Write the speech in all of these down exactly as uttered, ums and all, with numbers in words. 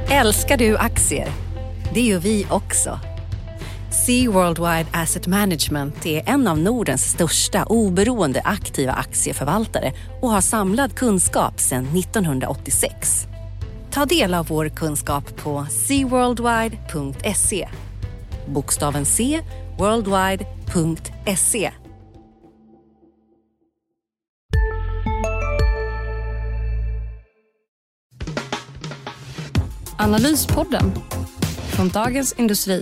Älskar du aktier? Det gör vi också. Sea Worldwide Asset Management är en av Nordens största oberoende aktiva aktieförvaltare och har samlad kunskap sedan nittonhundraåttiosex. Ta del av vår kunskap på sea worldwide punkt se. Bokstaven C, worldwide punkt se. Analyspodden från Dagens Industri.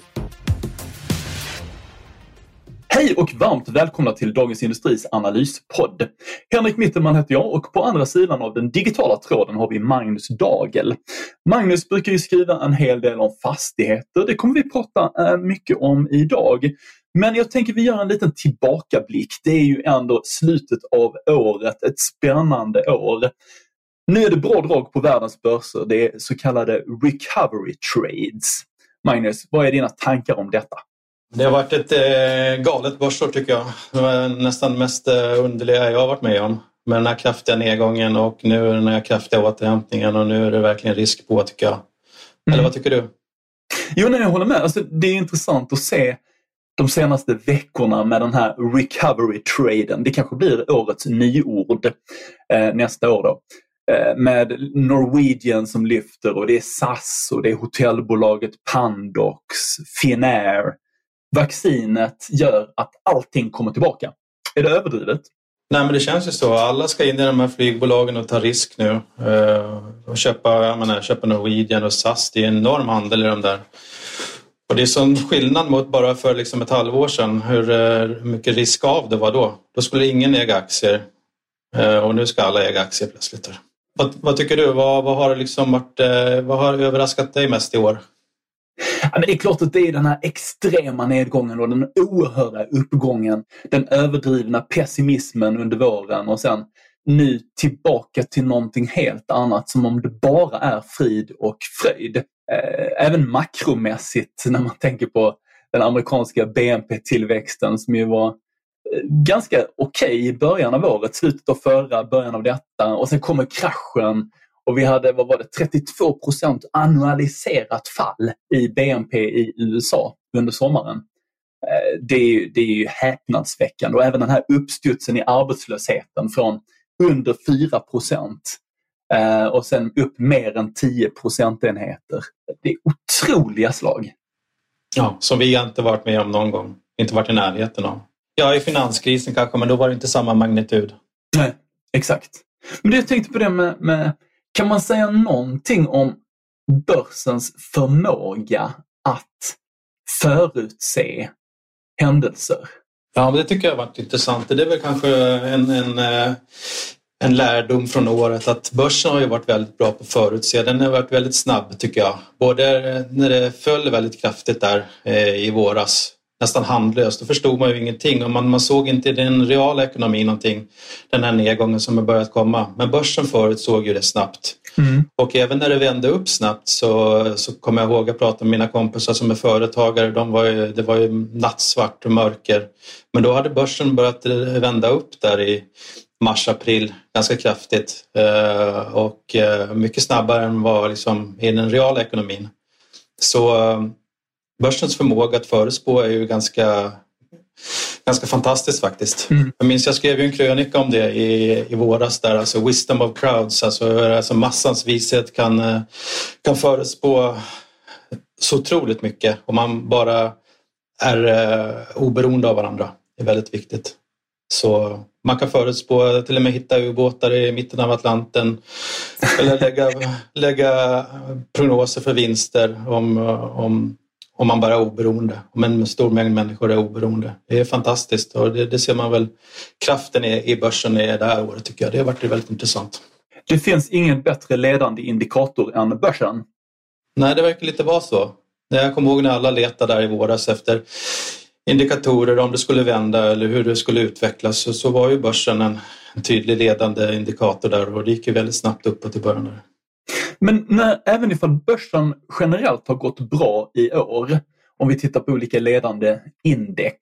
Hej och varmt välkomna till Dagens Industris analyspodd. Henrik Mittelman heter jag och på andra sidan av den digitala tråden har vi Magnus Dagel. Magnus brukar ju skriva en hel del om fastigheter, det kommer vi prata mycket om idag. Men jag tänker vi gör en liten tillbakablick, det är ju ändå slutet av året, ett spännande år. Nu är det bra drag på världens börser, det är så kallade recovery trades. Magnus, vad är dina tankar om detta? Det har varit ett eh, galet börsår tycker jag. Det var nästan mest eh, underliga jag har varit med om. Med den här kraftiga nedgången och nu den här kraftiga återhämtningen och nu är det verkligen risk på tycker jag. Eller Mm. vad tycker du? Jo, nej, jag håller med. Alltså, det är intressant att se de senaste veckorna med den här recovery-traden. Det kanske blir årets nyord eh, nästa år då. Eh, med Norwegian som lyfter och det är S A S och det är hotellbolaget Pandox, Finnair. Vaccinet gör att allting kommer tillbaka. Är det överdrivet? Nej men det känns ju så. Alla ska in i de här flygbolagen och ta risk nu. Eh, och köpa, jag menar, köpa Norwegian och S A S. Det är en enorm handel i de där. Och det är sån skillnad mot bara för liksom ett halvår sedan. Hur eh, mycket risk av det var då. Då skulle ingen äga aktier. Eh, och nu ska alla äga aktier plötsligt. Vad, vad tycker du? Vad, vad, har liksom varit, eh, vad har överraskat dig mest i år? Ja, men det är klart att det är den här extrema nedgången och den oerhörda uppgången. Den överdrivna pessimismen under våren och sen nu tillbaka till någonting helt annat som om det bara är frid och fröjd. Eh, även makromässigt när man tänker på den amerikanska B N P-tillväxten som ju var eh, ganska okej okay i början av året, slutet av förra, början av detta och sen kommer kraschen. Och vi hade, vad var det, trettiotvå procent annualiserat fall i B N P i U S A under sommaren. Det är, ju, det är ju häpnadsväckande. Och även den här uppstudsen i arbetslösheten från under fyra procent och sen upp mer än tio procentenheter. Det är otroliga slag. Ja, som vi inte varit med om någon gång. Inte varit i närheten av. Ja, i finanskrisen kanske, men då var det inte samma magnitud. Nej, exakt. Men det jag tänkte på det med... med kan man säga någonting om börsens förmåga att förutse händelser? Ja, men det tycker jag har varit intressant. Det är väl kanske en, en, en lärdom från året att börsen har ju varit väldigt bra på att förutse. Den har varit väldigt snabb tycker jag. Både när det föll väldigt kraftigt där i våras, nästan handlöst, då förstod man ju ingenting och man, man såg inte i den reala ekonomin någonting, den här nedgången som har börjat komma. Men börsen förut såg ju det snabbt. Mm. Och även när det vände upp snabbt så, så kommer jag ihåg att prata med mina kompisar som är företagare. De var ju, det var ju nattsvart och mörker. Men då hade börsen börjat vända upp där i mars, april ganska kraftigt. Eh, och eh, mycket snabbare än vad liksom i den reala ekonomin. Så eh, börsens förmåga att förutspå är ju ganska, ganska fantastiskt faktiskt. Mm. Jag minns jag skrev ju en krönika om det i, i våras där, alltså wisdom of crowds, alltså, alltså massans vishet kan, kan förutspå så otroligt mycket om man bara är eh, oberoende av varandra. Det är väldigt viktigt. Så man kan förutspå, till och med hitta ubåtar i mitten av Atlanten eller lägga, lägga prognoser för vinster om, om Om man bara är oberoende. Om en stor mängd människor är oberoende. Det är fantastiskt. Och det, det ser man väl. Kraften i, i börsen är det här året tycker jag. Det har varit väldigt intressant. Det finns ingen bättre ledande indikator än börsen. Nej, det verkar lite vara så. Jag kommer ihåg när alla letade där i våras efter indikatorer om det skulle vända eller hur det skulle utvecklas. Så, så var ju börsen en, en tydlig ledande indikator där. Och det gick ju väldigt snabbt uppåt i början där. Men när, även ifall börsen generellt har gått bra i år, om vi tittar på olika ledande index,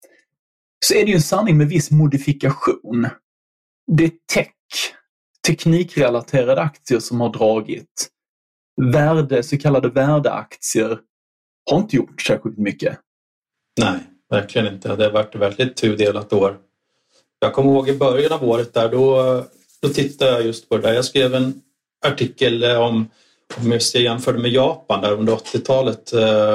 så är det ju en sanning med viss modifikation. Det är tech, teknikrelaterade aktier som har dragit. värde, så kallade värdeaktier har inte gjort särskilt mycket. Nej, verkligen inte. Det har varit ett väldigt tudelat år. Jag kommer ihåg i början av året där, då, då tittade jag just på det där. Jag skrev en artikel om, om just jag jämförde med Japan där under åttiotalet.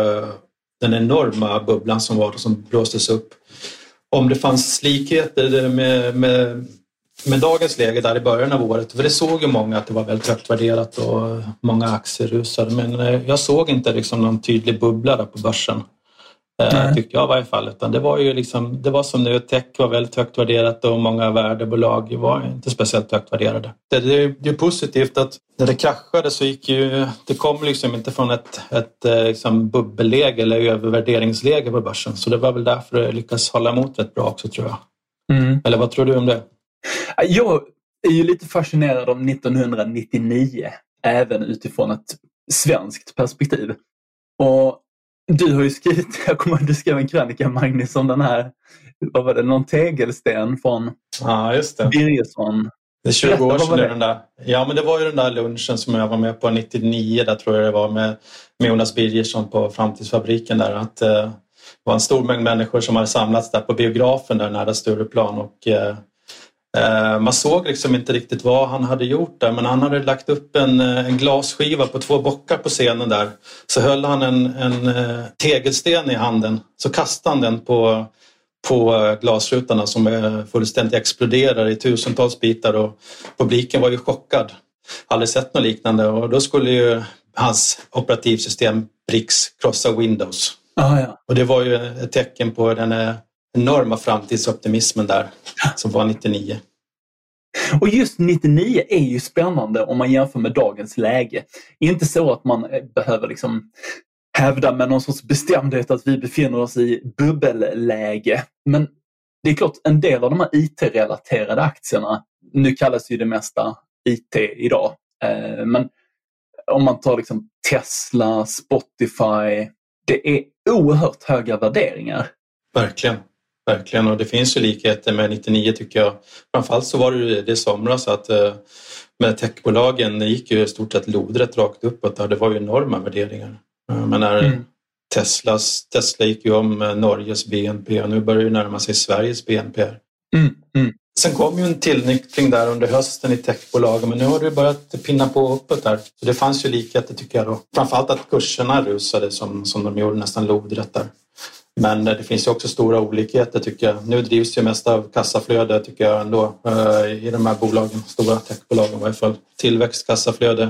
Den enorma bubblan som var som blåstes upp. Om det fanns likheter med, med, med dagens läge där i början av året. För det såg ju många att det var väldigt högt värderat och många aktier rusade. Men jag såg inte liksom någon tydlig bubbla där på börsen. Mm. Tyckte jag i varje fall. Utan det var ju liksom, det var som nu tech var väldigt högt värderat och många värdebolag var inte speciellt högt värderade. Det, det, det är positivt att när det kraschade så gick ju, det kom liksom inte från ett, ett liksom bubbelläge eller övervärderingsläge på börsen. Så det var väl därför det lyckas hålla emot rätt bra också, tror jag. Mm. Eller vad tror du om det? Jag är ju lite fascinerad om nittonhundranittionio även utifrån ett svenskt perspektiv. Och du har ju skrivit, jag kommer att du skrev en krönika, Magnus, om den här, vad var det, någon tegelsten från ja, just det. Birgersson. Det är tjugo år sedan den där. Ja, men det var ju den där lunchen som jag var med på nittionio, där tror jag det var med, med Jonas Birgersson på Framtidsfabriken där. Att eh, det var en stor mängd människor som hade samlats där på biografen där nära Stureplan och eh, man såg liksom inte riktigt vad han hade gjort där, men han hade lagt upp en, en glasskiva på två bockar på scenen där. Så höll han en, en tegelsten i handen, så kastade han den på, på glasrutorna som fullständigt exploderar i tusentals bitar och publiken var ju chockad. Aldrig sett något liknande och då skulle ju hans operativsystem Brix krossa Windows. Ah, ja. Och det var ju ett tecken på den enorma framtidsoptimismen där som var nittionio. Och just nittionio är ju spännande om man jämför med dagens läge. Inte så att man behöver liksom hävda med någon sorts bestämdhet att vi befinner oss i bubbelläge. Men det är klart, en del av de här I T-relaterade aktierna, nu kallas ju det mesta I T idag. Men om man tar liksom Tesla, Spotify, det är oerhört höga värderingar. Verkligen. Verkligen, och det finns ju likheter med nittionio tycker jag. Framförallt så var det det somras att med techbolagen gick ju i stort sett lodrätt rakt uppåt. Det var ju enorma värderingar. Men när mm. Teslas, Tesla gick ju om Norges B N P och nu börjar det närma sig Sveriges B N P. Mm. Mm. Sen kom ju en tillnyktring där under hösten i techbolagen, men nu har det börjat pinna på uppåt där. Så det fanns ju likheter tycker jag då. Framförallt att kurserna rusade som, som de gjorde nästan lodrätt där. Men det finns ju också stora olikheter tycker jag. Nu drivs ju mest av kassaflöde tycker jag ändå i de här bolagen, stora techbolagen i varje fall. Tillväxt, kassaflöde,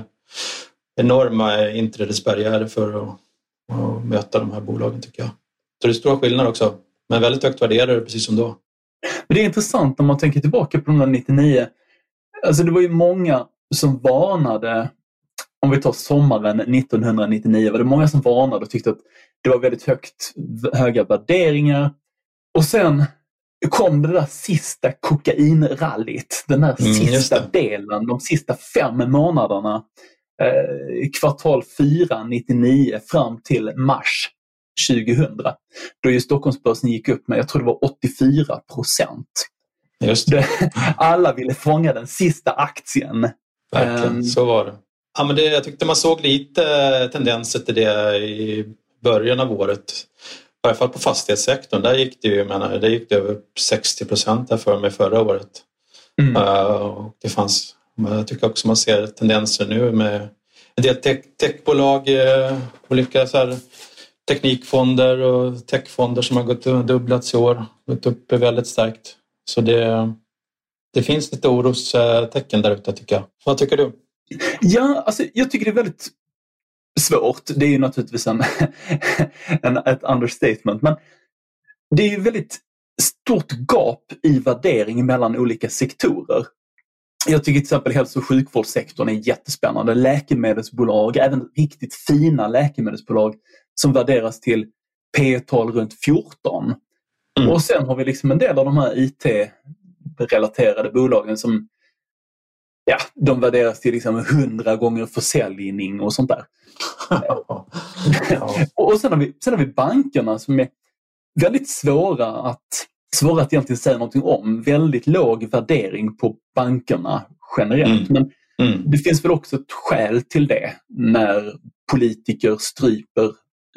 enorma inträdesbarriärer för att, att möta de här bolagen tycker jag. Så det är stora skillnader också, men väldigt högt värderade precis som då. Men det är intressant om man tänker tillbaka på de där nittionio. Alltså det var ju många som varnade, om vi tar sommaren nittonhundranittionio, var det många som varnade och tyckte att det var väldigt högt, höga värderingar. Och sen kom det där sista kokainrallyt. Den där mm, sista delen, de sista fem månaderna. Eh, kvartal fyra nittionio fram till mars tjugohundra. Då ju Stockholmsbörsen gick upp med, jag tror det var åttiofyra procent. Just det. Alla ville fånga den sista aktien. Verkligen, um, så var det. Ja, men det. Jag tyckte man såg lite tendenser till det i början av året. I varje fall på fastighetssektorn. Där gick det ju, jag menar, där gick det över sextio procent där för mig förra året. Mm. Uh, och det fanns, jag tycker också man ser tendenser nu med en del tech, techbolag, uh, olika så här, teknikfonder och techfonder som har gått och dubblats i år. Gått upp väldigt starkt. Så det, det finns lite orostecken där ute tycker jag. Vad tycker du? Ja, alltså jag tycker det är väldigt svårt. Det är ju naturligtvis en, en, ett understatement. Men det är ju väldigt stort gap i värdering mellan olika sektorer. Jag tycker till exempel hälso- och sjukvårdssektorn är jättespännande. Läkemedelsbolag, även riktigt fina läkemedelsbolag som värderas till P E-tal runt fjorton. Mm. Och sen har vi liksom en del av de här I T-relaterade bolagen som ja, de värderas till liksom hundra gånger försäljning och sånt där. Ja. Och sen har, vi, sen har vi bankerna som är väldigt svåra att, svåra att egentligen säga någonting om. Väldigt låg värdering på bankerna generellt. Mm. Men mm. det finns väl också ett skäl till det när politiker stryper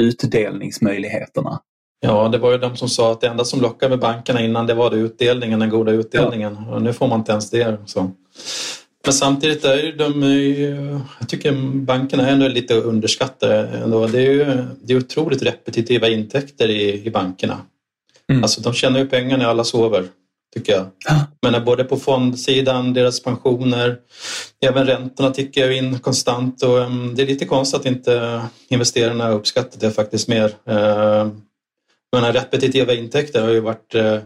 utdelningsmöjligheterna. Ja, det var ju de som sa att det enda som lockade med bankerna innan det var det utdelningen, den goda utdelningen. Ja. Och nu får man inte ens det. Så. Men samtidigt är ju de, jag tycker bankerna är ändå lite underskattade ändå. Det är ju det är otroligt repetitiva intäkter i, i bankerna. Mm. Alltså de tjänar ju pengar när alla sover, tycker jag. Men både på fondsidan, deras pensioner, även räntorna tickar in konstant. Och um, det är lite konstigt att inte investerarna har uppskattat det faktiskt mer. Uh, men repetitiva intäkter har ju varit uh,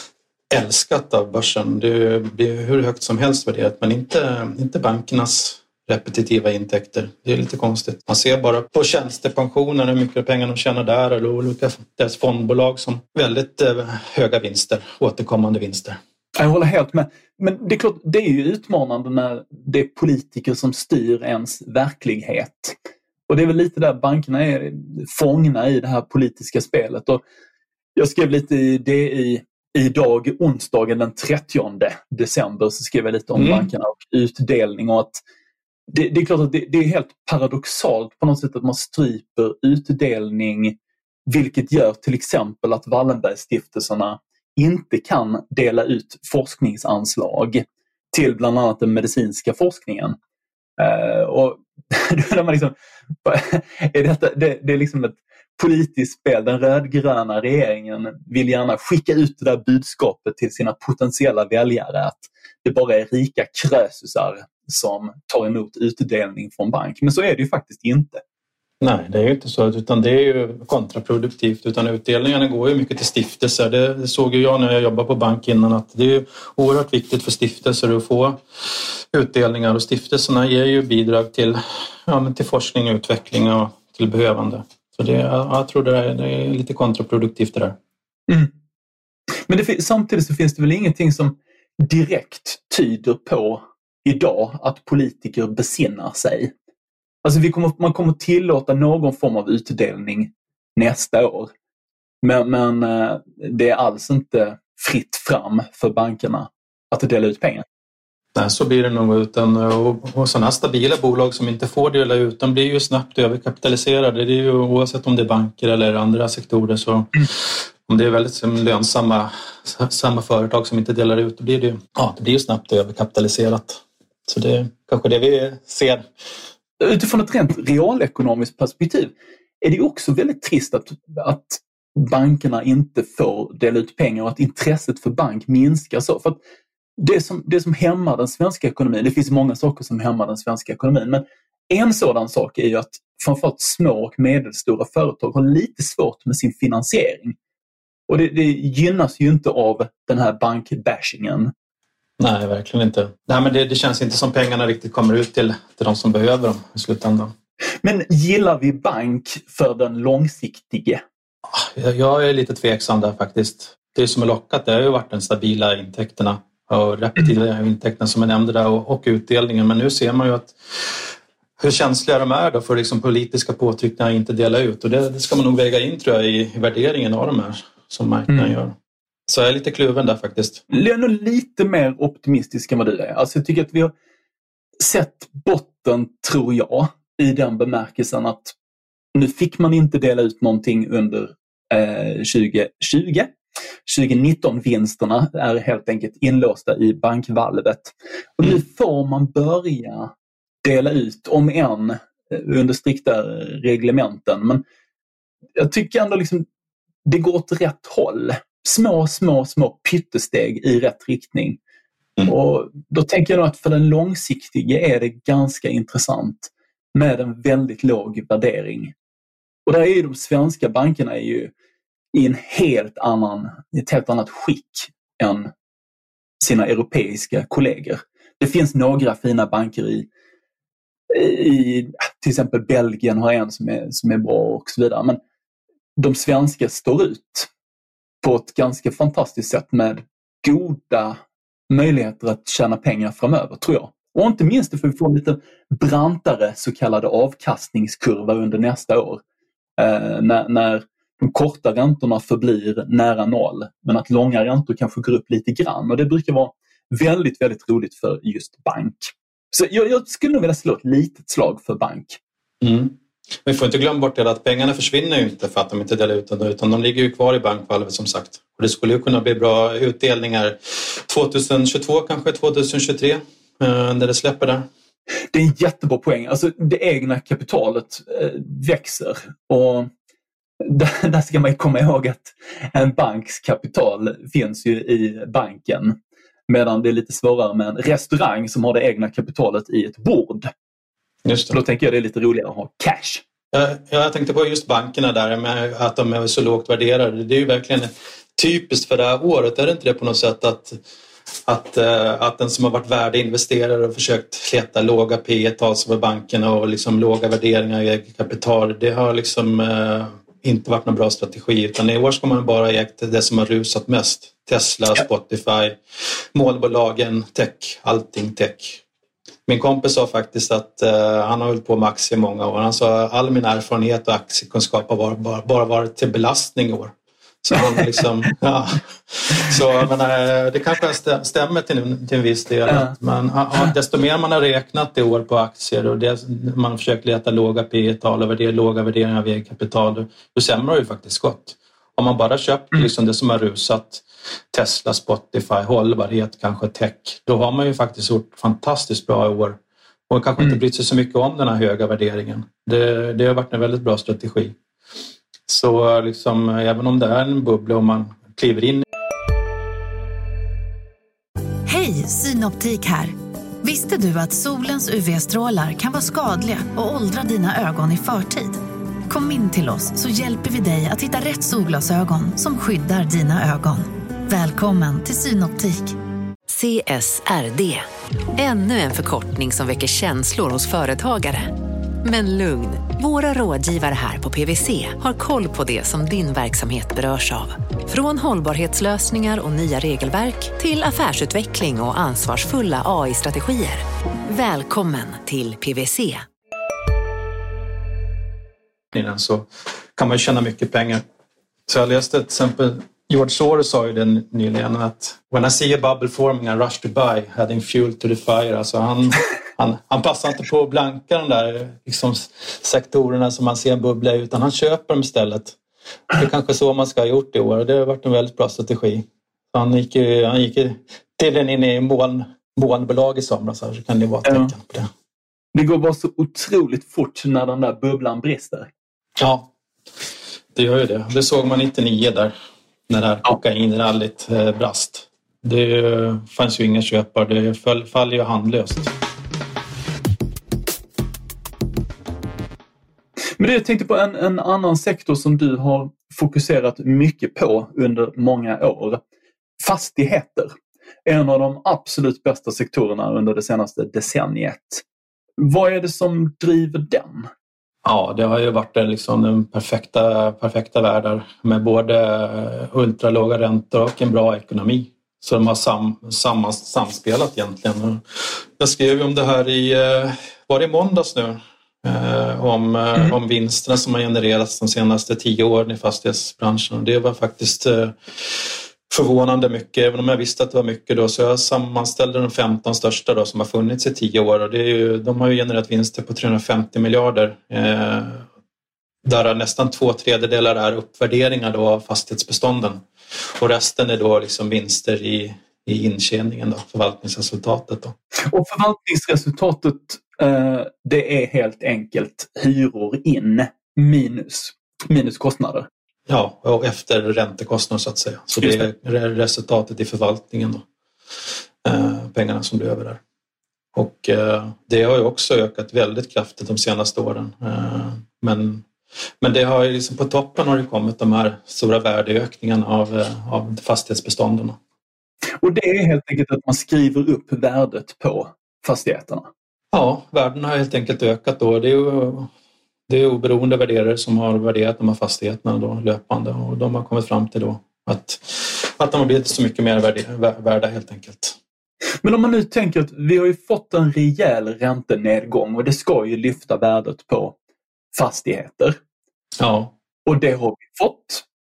älskat av börsen. Det blir hur högt som helst värderat, men inte, inte bankernas repetitiva intäkter. Det är lite konstigt. Man ser bara på tjänstepensioner hur mycket pengar de tjänar där, eller olika deras fondbolag som väldigt eh, höga vinster, återkommande vinster. Jag håller helt med. Men det är klart, det är ju utmanande när det är politiker som styr ens verklighet. Och det är väl lite där bankerna är fångna i det här politiska spelet. Och jag skrev lite i det i Idag, onsdagen den trettionde december, så skrev jag lite om mm. bankerna och utdelning. Och att det, det är klart att det, det är helt paradoxalt på något sätt att man stryper utdelning, vilket gör till exempel att Wallenbergstiftelserna inte kan dela ut forskningsanslag till bland annat den medicinska forskningen. Uh, och då är man liksom, är detta, det, det är liksom ett politiskt spel. Den rödgröna regeringen vill gärna skicka ut det där budskapet till sina potentiella väljare att det bara är rika krösusar som tar emot utdelning från bank. Men så är det ju faktiskt inte. Nej, det är ju inte så, utan det är ju kontraproduktivt, utan utdelningarna går ju mycket till stiftelser. Det, det såg ju jag när jag jobbade på bank innan, att det är oerhört viktigt för stiftelser att få utdelningar, och stiftelserna ger ju bidrag till, ja, men till forskning och utveckling och till behövande. Så det, jag tror det är, det är lite kontraproduktivt det där. Mm. Men det, samtidigt så finns det väl ingenting som direkt tyder på idag att politiker besinnar sig. Alltså vi kommer, man kommer tillåta någon form av utdelning nästa år. Men, men det är alls inte fritt fram för bankerna att dela ut pengar. Nej, så blir det nog, utan och, och sådana stabila bolag som inte får dela ut, de blir ju snabbt överkapitaliserade. Det är ju oavsett om det är banker eller andra sektorer, så mm. om det är väldigt lönsamma samma företag som inte delar ut, då blir det ju, ja, det blir ju snabbt överkapitaliserat. Så det är kanske det vi ser. Utifrån ett rent realekonomiskt perspektiv är det också väldigt trist att, att bankerna inte får dela ut pengar och att intresset för bank minskar så. För att det som, det som hämmar den svenska ekonomin, det finns många saker som hämmar den svenska ekonomin, men en sådan sak är ju att framförallt små och medelstora företag har lite svårt med sin finansiering. Och det, det gynnas ju inte av den här bankbashingen. Nej, verkligen inte. Nej, men det, det känns inte som pengarna riktigt kommer ut till, till de som behöver dem i slutändan. Men gillar vi bank för den långsiktige? Jag, jag är lite tveksam där faktiskt. Det som är lockat, det har ju varit den stabila intäkterna och repetitiva intäkterna som jag nämnde där, och, och utdelningen. Men nu ser man ju att hur känsliga de är då för liksom politiska påtryckningar inte dela ut. Och det, det ska man nog väga in, tror jag, i, i värderingen av de här som marknaden mm. gör. Så jag är lite kluven där faktiskt. Jag är nog lite mer optimistisk än vad du är. Alltså jag tycker att vi har sett botten, tror jag, i den bemärkelsen att nu fick man inte dela ut någonting under eh, tjugo tjugo. tjugo nitton-vinsterna är helt enkelt inlåsta i bankvalvet. Och nu får man börja dela ut, om än under strikta reglementen. Men jag tycker ändå liksom det går åt rätt håll. Små, små, små pyttesteg i rätt riktning. Mm. Och då tänker jag nog att för den långsiktiga är det ganska intressant med en väldigt låg värdering. Och där är ju de svenska bankerna är ju i en helt annan, ett helt annat skick än sina europeiska kollegor. Det finns några fina banker i, i till exempel Belgien har en som är, som är bra och så vidare. Men de svenska står ut på ett ganska fantastiskt sätt med goda möjligheter att tjäna pengar framöver, tror jag. Och inte minst för att vi får en lite brantare så kallade avkastningskurva under nästa år. Eh, när, när de korta räntorna förblir nära noll, men att långa räntor kanske går upp lite grann. Och det brukar vara väldigt, väldigt roligt för just bank. Så jag, jag skulle nog vilja slå ett litet slag för bank. Mm. Vi får inte glömma bort det att pengarna försvinner ju inte för att de inte delar ut dem, utan de ligger ju kvar i bankvalvet som sagt. Och det skulle ju kunna bli bra utdelningar tjugohundratjugotvå, kanske tjugohundratjugotre, när det släpper där. Det är en jättebra poäng. Alltså det egna kapitalet eh, växer och där, där ska man ju komma ihåg att en banks kapital finns ju i banken, medan det är lite svårare med en restaurang som har det egna kapitalet i ett bord. Just det. Då tänker jag det är lite roligare att ha cash. Jag, jag tänkte på just bankerna där med att de är så lågt värderade. Det är ju verkligen typiskt för det här året. Är det inte det på något sätt att, att, att den som har varit värdeinvesterare och försökt leta låga P E-tal för bankerna och liksom låga värderingar i kapital, det har liksom eh, inte varit någon bra strategi, utan i år ska man bara ägt det som har rusat mest. Tesla, ja. Spotify, målbolagen, tech, allting tech. Min kompis sa faktiskt att uh, han har hållit på med aktier i många år. Han sa all min erfarenhet och aktiekunskap har bara, bara, bara varit till belastning i år. Så han liksom, ja. Så men, uh, det kanske stämmer till, till en viss del. Ja. Men, uh, desto mer man har räknat i år på aktier och det, man har försökt leta låga P E-tal och värdera, låga värderingar av eget kapital, då sämre har ju faktiskt gått. Om man bara köpt liksom det som har rusat, Tesla, Spotify, hållbarhet, kanske tech, då har man ju faktiskt gjort fantastiskt bra i år och kanske inte brytt sig så mycket om den här höga värderingen. Det, det har varit en väldigt bra strategi. Så liksom, även om det är en bubbla och man kliver in. Hej, Synoptik här. Visste du att solens U V-strålar kan vara skadliga och åldra dina ögon i förtid? Kom in till oss så hjälper vi dig att hitta rätt solglasögon som skyddar dina ögon. Välkommen till Synoptik. C S R D. Ännu en förkortning som väcker känslor hos företagare. Men lugn, våra rådgivare här på P W C har koll på det som din verksamhet berörs av. Från hållbarhetslösningar och nya regelverk till affärsutveckling och ansvarsfulla A I-strategier. Välkommen till P W C. Så kan man tjäna mycket pengar. Så jag läste till exempel George Soros sa ju den nyligen att when I see a bubble forming I rush to buy, adding fuel to the fire. Alltså han, han, han passar inte på att blanka de där liksom, sektorerna som man ser en bubbla utan han köper dem istället. Det är kanske så man ska ha gjort i år och det har varit en väldigt bra strategi. Så han gick ju, han gick ju till en in i moln, molnbolag i somras, så kan det vara ett tecken på det. Det går bara så otroligt fort när den där bubblan brister. Ja, det gör ju det. Det såg man nittionio där. När det här kokainrallyt eh, brast. Det fanns ju inga köpare. Det föll, faller ju handlöst. Men det jag tänkte på en, en annan sektor som du har fokuserat mycket på under många år. Fastigheter. En av de absolut bästa sektorerna under det senaste decenniet. Vad är det som driver den? Ja, det har ju varit liksom den perfekta, perfekta världar med både ultralåga räntor och en bra ekonomi. Så de har sam, sam, samspelat egentligen. Jag skrev om det här i, var det i måndags nu? Eh, om, mm. om vinsterna som har genererats de senaste tio åren i fastighetsbranschen. Det var faktiskt eh, förvånande mycket, även om jag visste att det var mycket då. Så jag sammanställde de femton största då, som har funnits i tio år. Och det är ju, de har ju genererat vinster på trehundrafemtio miljarder. Eh, där nästan två tredjedelar är uppvärderingar då av fastighetsbestånden. Och resten är då liksom vinster i, i intjäningen, då, förvaltningsresultatet. Då. Och förvaltningsresultatet, eh, det är helt enkelt hyror in minus, minus kostnader. Ja, och efter räntekostnader så att säga. Så det är resultatet i förvaltningen då. Eh, pengarna som blir över där. Och eh, det har ju också ökat väldigt kraftigt de senaste åren. Eh, men, men det har ju liksom på toppen har det kommit de här stora värdeökningarna av, eh, av fastighetsbestånden. Och det är helt enkelt att man skriver upp värdet på fastigheterna? Ja, värdena har helt enkelt ökat då. Det är ju Det är oberoende värderare som har värderat de här fastigheterna då, löpande och de har kommit fram till då att, att de har blivit så mycket mer värda, värda helt enkelt. Men om man nu tänker att vi har ju fått en rejäl räntenedgång och det ska ju lyfta värdet på fastigheter. Ja. Och det har vi fått.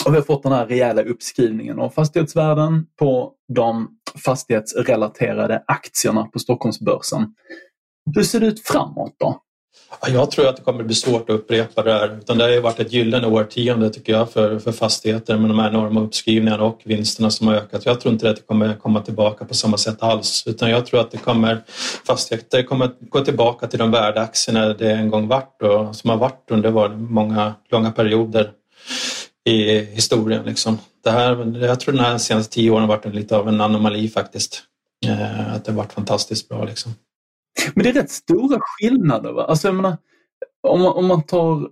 Och vi har fått den här rejäla uppskrivningen av fastighetsvärden på de fastighetsrelaterade aktierna på Stockholmsbörsen. Hur ser det ut framåt då? Jag tror att det kommer bli svårt att upprepa det här. Utan det har ju varit ett gyllene årtionde tycker jag för, för fastigheter med de här enorma uppskrivningarna och vinsterna som har ökat. Jag tror inte att det kommer komma tillbaka på samma sätt alls. Utan jag tror att det kommer, fastigheter kommer gå tillbaka till de värdeaktierna det en gång varit och som har varit under var många långa perioder i historien. Liksom. Det här, jag tror den här senaste tio åren har varit en, lite av en anomali faktiskt. Eh, att det har varit fantastiskt bra liksom. Men det är rätt stora skillnader, va? Alltså jag menar, om man, om man tar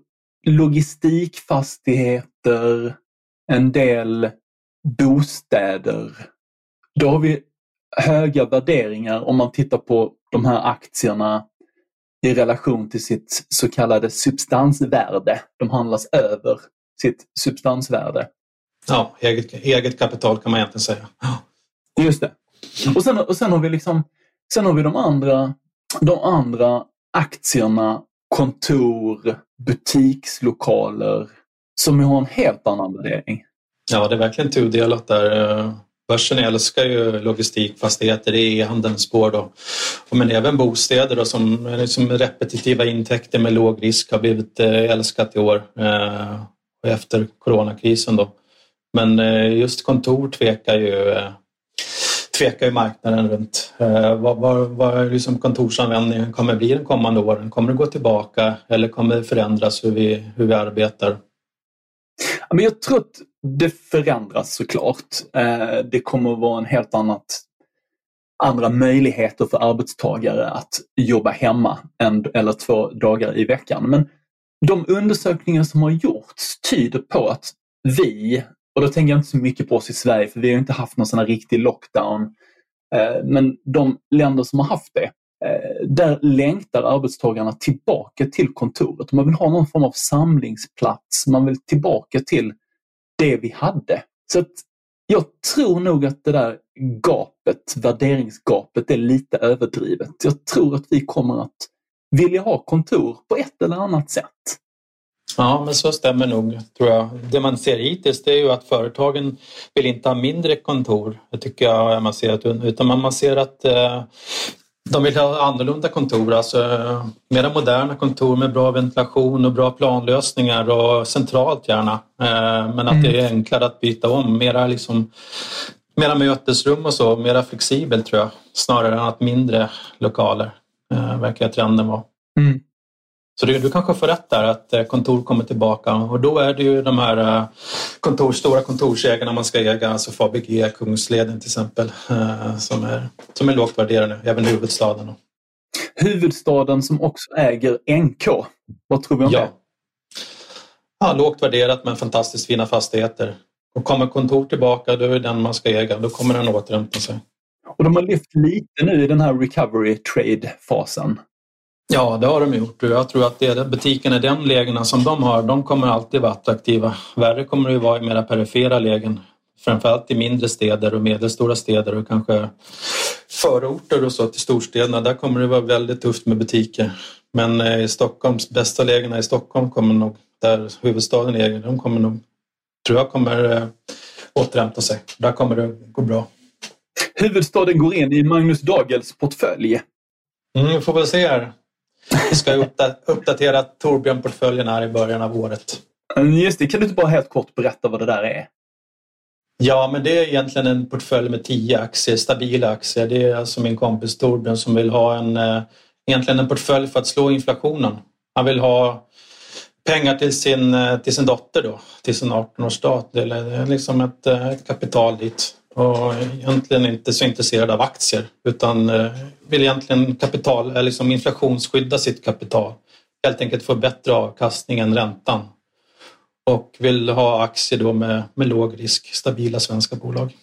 logistikfastigheter, en del bostäder, då har vi höga värderingar om man tittar på de här aktierna i relation till sitt så kallade substansvärde. De handlas över sitt substansvärde. Ja, eget, eget kapital kan man egentligen säga. Just det. Och sen, och sen har vi liksom, sen har vi de andra De andra aktierna, kontor, butikslokaler som har en helt annan värdering. Ja, det är verkligen tudelat där. Börsen älskar ju logistikfastigheter, det är e-handelns spår då. Men även bostäder då, som liksom repetitiva intäkter med låg risk har blivit älskat i år eh, efter coronakrisen då. Men just kontor tvekar ju tvekar ju marknaden runt. Eh, vad vad, vad liksom kontorsanvändningen kommer bli de kommande åren? Kommer det gå tillbaka eller kommer det förändras hur vi, hur vi arbetar? Ja, men jag tror att det förändras såklart. Eh, det kommer att vara en helt annat, andra möjligheter för arbetstagare att jobba hemma en eller två dagar i veckan. Men de undersökningar som har gjorts tyder på att vi, och då tänker jag inte så mycket på oss i Sverige för vi har inte haft någon sån här riktig lockdown. Men de länder som har haft det, där längtar arbetstagarna tillbaka till kontoret. Man vill ha någon form av samlingsplats. Man vill tillbaka till det vi hade. Så att jag tror nog att det där gapet, värderingsgapet är lite överdrivet. Jag tror att vi kommer att vilja ha kontor på ett eller annat sätt. Ja, men så stämmer nog, tror jag. Det man ser hittills det är ju att företagen vill inte ha mindre kontor. Det tycker jag man ser. Att, utan man ser att eh, de vill ha annorlunda kontor. Alltså eh, mera moderna kontor med bra ventilation och bra planlösningar och centralt gärna. Eh, men att mm. det är enklare att byta om. Mera, liksom, mera mötesrum och så. Mera flexibelt tror jag. Snarare än att mindre lokaler eh, verkar trenden vara. Mm. Så du, du kanske får rätt där att kontor kommer tillbaka och då är det ju de här kontor, stora kontorsägarna man ska äga, alltså F A B G, Kungsleden till exempel, som är, som är lågt värderade, även huvudstaden. Huvudstaden som också äger N K, vad tror vi om ja. det? Ja, lågt värderat men fantastiskt fina fastigheter. Och kommer kontor tillbaka, då är det den man ska äga, då kommer den återhämta sig. Och de har lyft lite nu i den här recovery trade-fasen. Ja, det har de gjort. Jag tror att det, butikerna i den lägena som de har, de kommer alltid vara attraktiva. Värre kommer det vara i mera perifera lägen. Framförallt i mindre städer och medelstora städer och kanske förorter och så till storstäderna. Där kommer det vara väldigt tufft med butiker. Men i Stockholms bästa lägena i Stockholm kommer nog, där huvudstaden är, de kommer nog, tror jag kommer återhämta sig. Där kommer det gå bra. Huvudstaden går in i Magnus Dagels portfölj. Mm, vi får väl se här. Vi ska uppdatera Torbjörn-portföljen här i början av året. Just det, kan du inte bara helt kort berätta vad det där är? Ja, men det är egentligen en portfölj med tio aktier, stabila aktier. Det är alltså min kompis Torbjörn som vill ha en, egentligen en portfölj för att slå inflationen. Han vill ha pengar till sin, till sin dotter då, till sin arton-årsdag. Det är liksom ett, ett kapital dit. Och egentligen inte så intresserad av aktier utan vill egentligen kapital, eller liksom inflationsskydda sitt kapital. Helt enkelt få bättre avkastning än räntan. Och vill ha aktier då med, med låg risk, stabila svenska bolag.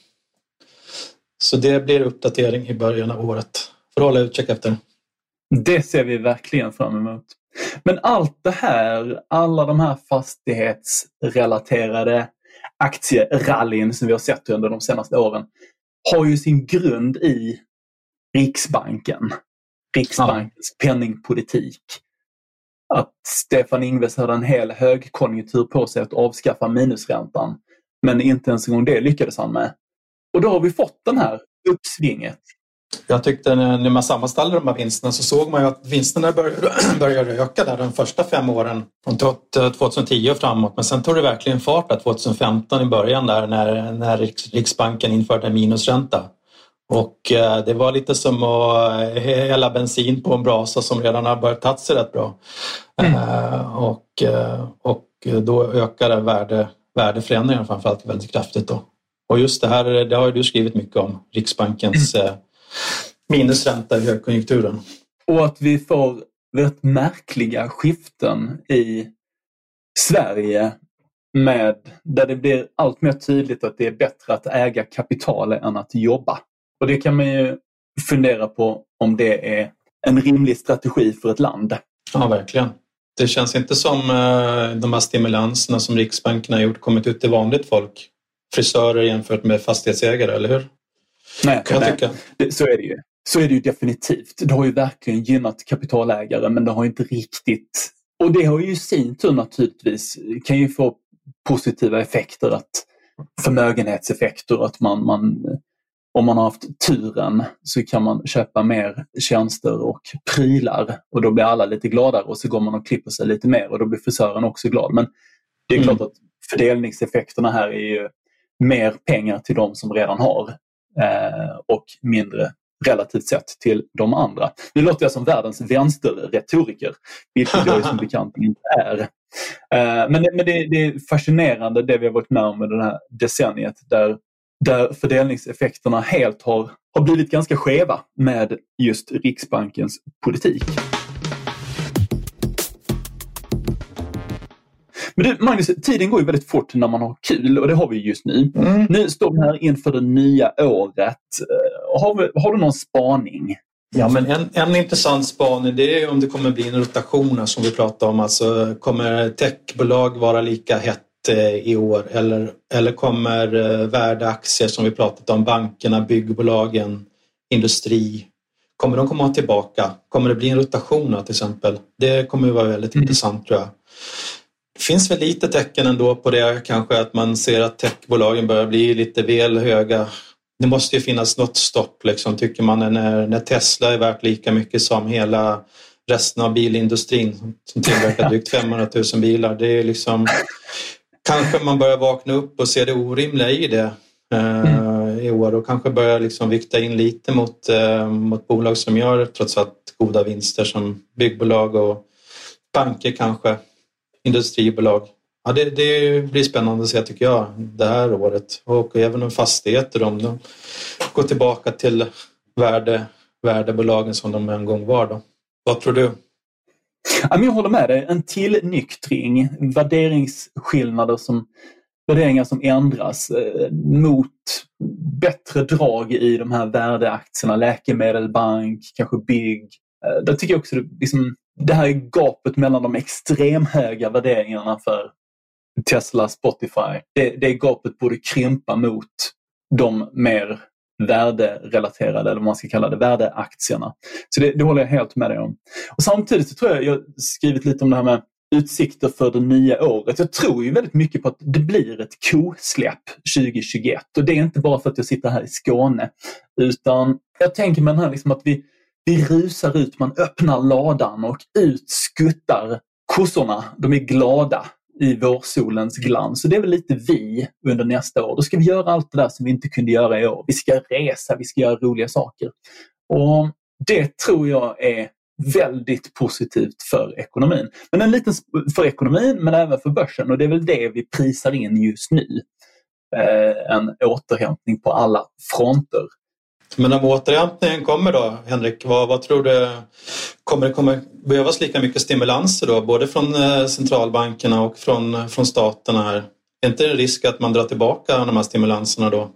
Så det blir uppdatering i början av året. För att hålla utkik efter. Det ser vi verkligen fram emot. Men allt det här, alla de här fastighetsrelaterade aktierallyn som vi har sett under de senaste åren har ju sin grund i Riksbanken. Riksbankens ja. penningpolitik. Att Stefan Ingves hade en hel högkonjunktur på sig att avskaffa minusräntan. Men inte ens en gång det lyckades han med. Och då har vi fått den här uppsvinget. Jag tyckte när man sammanställde de här vinsterna så såg man ju att vinsterna började, började öka där de första fem åren från tjugohundratio och framåt. Men sen tog det verkligen fart där tjugohundrafemton i början där när, när Riksbanken införde minusränta. Och eh, det var lite som att hälla bensin på en brasa som redan har börjat ta sig rätt bra. Mm. Eh, och, eh, och då ökade värde, värdeförändringar framförallt väldigt kraftigt då. Och just det här, det har du skrivit mycket om, Riksbankens eh, minusränta i högkonjunkturen. Och att vi får rätt märkliga skiften i Sverige med, där det blir allt mer tydligt att det är bättre att äga kapital än att jobba. Och det kan man ju fundera på om det är en rimlig strategi för ett land. Ja, verkligen. Det känns inte som eh, de här stimulanserna som Riksbanken har gjort kommit ut till vanligt folk. Frisörer jämfört med fastighetsägare, eller hur? Nej, kan jag nej. tycka. Det, så är det ju. Så är det ju definitivt. Det har ju verkligen gynnat kapitalägare, men det har inte riktigt... Och det har ju i sin tur naturligtvis, kan ju få positiva effekter, att förmögenhetseffekter, att man, man om man har haft turen så kan man köpa mer tjänster och prylar och då blir alla lite gladare och så går man och klipper sig lite mer och då blir frisören också glad. Men det är mm. klart att fördelningseffekterna här är ju mer pengar till de som redan har eh, och mindre relativt sett till de andra. Nu låter jag som världens vänsterretoriker, vilket jag som bekant inte är. Eh, men det, men det, det är fascinerande det vi har varit med om med det här decenniet där, där fördelningseffekterna helt har, har blivit ganska skeva med just Riksbankens politik. Men du, Magnus, tiden går ju väldigt fort när man har kul och det har vi just nu. Mm. Nu står vi här inför det nya året. Har, vi, har du någon spaning? Ja, men en, en intressant spaning det är om det kommer bli en rotation som vi pratade om. Alltså, kommer techbolag vara lika hett i år eller, eller kommer värdeaktier som vi pratat om, bankerna, byggbolagen, industri, kommer de komma tillbaka? Kommer det bli en rotation till exempel? Det kommer ju vara väldigt mm. intressant tror jag. Det finns väl lite tecken ändå på det kanske att man ser att techbolagen börjar bli lite väl höga. Det måste ju finnas något stopp liksom, tycker man när, när Tesla är värt lika mycket som hela resten av bilindustrin som tillverkar drygt femhundratusen bilar. Det är liksom, kanske man börjar vakna upp och se det orimliga i det eh, mm. i år och kanske börja liksom vikta in lite mot, eh, mot bolag som gör trots allt goda vinster som byggbolag och banker kanske. Industribolag. Ja, det, det blir spännande att se tycker jag det här året. Och även om fastigheter om de går tillbaka till värde, värdebolagen som de en gång var då. Vad tror du? Jag håller med dig. En tillnyktring. Värderingsskillnader som, värderingar som ändras eh, mot bättre drag i de här värdeaktierna. Läkemedel, bank, kanske bygg. Eh, där tycker jag också liksom, det här gapet mellan de extremhöga värderingarna för Tesla, Spotify. Det, det gapet borde krympa mot de mer värderelaterade, eller vad man ska kalla det, värdeaktierna. Så det, det håller jag helt med dig om. Och samtidigt så tror jag, jag har skrivit lite om det här med utsikter för det nya året. Jag tror ju väldigt mycket på att det blir ett kosläpp tjugohundratjugoett. Och det är inte bara för att jag sitter här i Skåne, utan jag tänker mig här liksom att vi Vi rusar ut, man öppnar ladan och ut skuttar kossorna. De är glada i vårsolens glans. Så det är väl lite vi under nästa år. Då ska vi göra allt det där som vi inte kunde göra i år. Vi ska resa, vi ska göra roliga saker. Och det tror jag är väldigt positivt för ekonomin. Men en liten för ekonomin men även för börsen. Och det är väl det vi prisar in just nu. Eh, en återhämtning på alla fronter. Men om återhämtningen kommer då, Henrik, vad, vad tror du, kommer det kommer behövas lika mycket stimulanser då, både från centralbankerna och från, från staterna här? Är inte det en risk att man drar tillbaka de här stimulanserna då?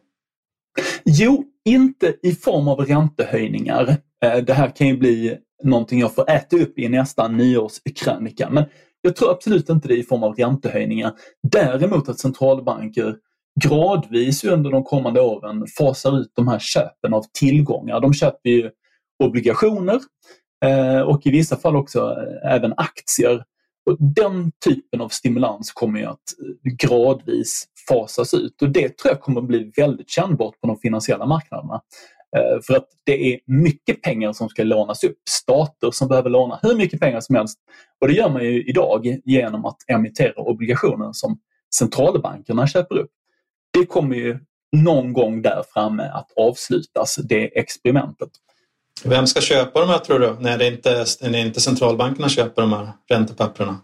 Jo, inte i form av räntehöjningar. Det här kan ju bli någonting jag får äta upp i nästa nyårskrönika, men jag tror absolut inte det i form av räntehöjningar. Däremot att centralbanker gradvis under de kommande åren fasar ut de här köpen av tillgångar. De köper ju obligationer eh, och i vissa fall också eh, även aktier Och den typen av stimulans kommer ju att gradvis fasas ut. Och det tror jag kommer att bli väldigt kännbart på de finansiella marknaderna. För att det är mycket pengar som ska lånas upp. Stater som behöver låna hur mycket pengar som helst. Och det gör man ju idag genom att emittera obligationer som centralbankerna köper upp. Det kommer ju någon gång där framme att avslutas, det experimentet. Vem ska köpa de här, tror du? När det inte, när inte centralbankerna köper de här räntepapperna?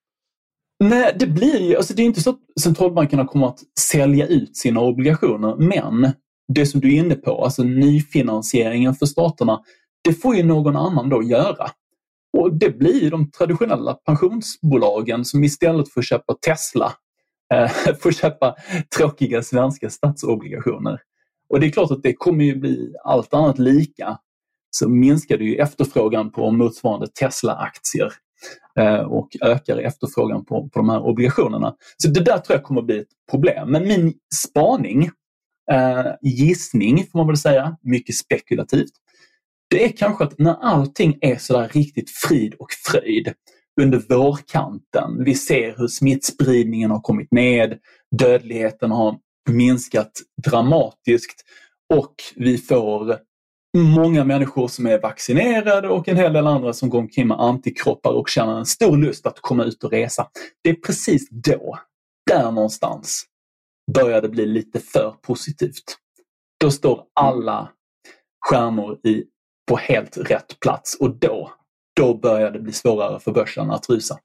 Nej, det blir ju, alltså det är inte så att centralbankerna kommer att sälja ut sina obligationer, men det som du är inne på, alltså nyfinansieringen för staterna, det får ju någon annan då göra. Och det blir ju de traditionella pensionsbolagen som istället för att köpa Tesla eh, får köpa tråkiga svenska statsobligationer. Och det är klart att det kommer ju bli allt annat lika, så minskar det ju efterfrågan på motsvarande Tesla-aktier eh, och ökar efterfrågan på, på de här obligationerna. Så det där tror jag kommer att bli ett problem. Men min spaning, eh, gissning får man väl säga, mycket spekulativt, det är kanske att när allting är sådär riktigt frid och fröjd under vårkanten, vi ser hur smittspridningen har kommit ned, dödligheten har minskat dramatiskt och vi får många människor som är vaccinerade och en hel del andra som går omkring med antikroppar och känner en stor lust att komma ut och resa. Det är precis då, där någonstans, börjar det bli lite för positivt. Då står alla stjärnor i, på helt rätt plats och då, då börjar det bli svårare för börsen att rusa.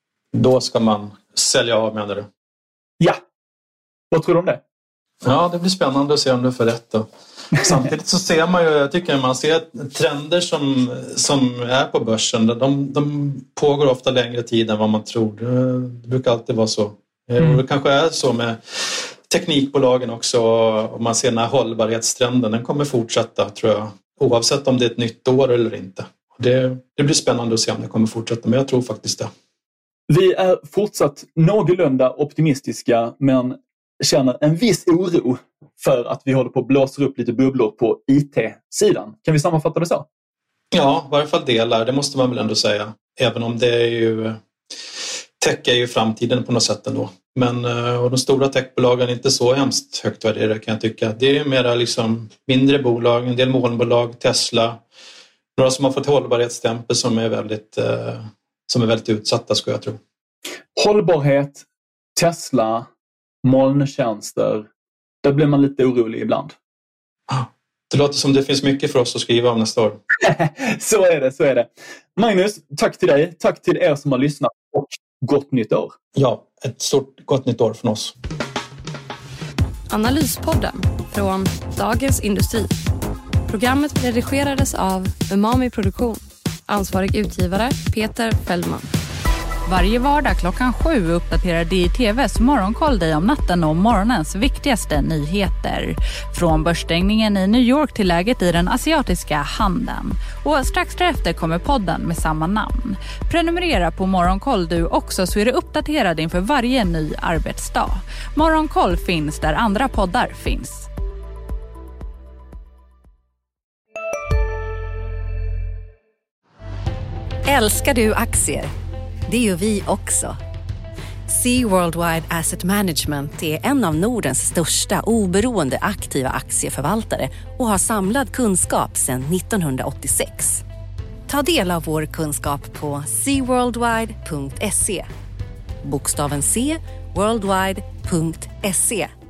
Då ska man sälja av, menar du? Ja. Vad tror du om det? Ja, det blir spännande att se om du får rätt då. Samtidigt så ser man ju, jag tycker man ser trender som, som är på börsen. De, de pågår ofta längre tid än vad man tror. Det brukar alltid vara så. Mm. Och det kanske är så med teknikbolagen också. Och man ser den här hållbarhetstrenden, den kommer fortsätta, tror jag. Oavsett om det är ett nytt år eller inte. Det, det blir spännande att se om det kommer fortsätta, men jag tror faktiskt det. Vi är fortsatt någorlunda optimistiska, men känner en viss oro för att vi håller på att blåsa upp lite bubblor på I T-sidan. Kan vi sammanfatta det så? Ja, i varje fall delar. Det måste man väl ändå säga. Även om det är ju... Tech är ju framtiden på något sätt ändå. Men och de stora techbolagen är inte så hemskt högt värderade, kan jag tycka. Det är mera liksom mindre bolag, en del molnbolag, Tesla. Några som har fått hållbarhetsstämpel som är väldigt, eh, som är väldigt utsatta, skulle jag tro. Hållbarhet, Tesla, molntjänster. Där blir man lite orolig ibland. Det låter som det finns mycket för oss att skriva om nästa år. Så är det, så är det. Magnus, tack till dig. Tack till er som har lyssnat och gott nytt år. Ja, ett stort gott nytt år från oss. Analyspodden från Dagens Industri. Programmet redigerades av Umami Produktion. Ansvarig utgivare Peter Fällman. Varje vardag klockan sju uppdaterar D I T V:s morgonkoll dig om natten och morgonens viktigaste nyheter. Från börsstängningen i New York till läget i den asiatiska handeln. Och strax därefter kommer podden med samma namn. Prenumerera på Morgonkoll du också, så är du uppdaterad inför varje ny arbetsdag. Morgonkoll finns där andra poddar finns. Älskar du aktier? Det gör vi också. Sea Worldwide Asset Management är en av Nordens största oberoende aktiva aktieförvaltare och har samlad kunskap sedan nittonhundraåttiosex. Ta del av vår kunskap på sea worldwide punkt se. Bokstaven C, worldwide punkt se.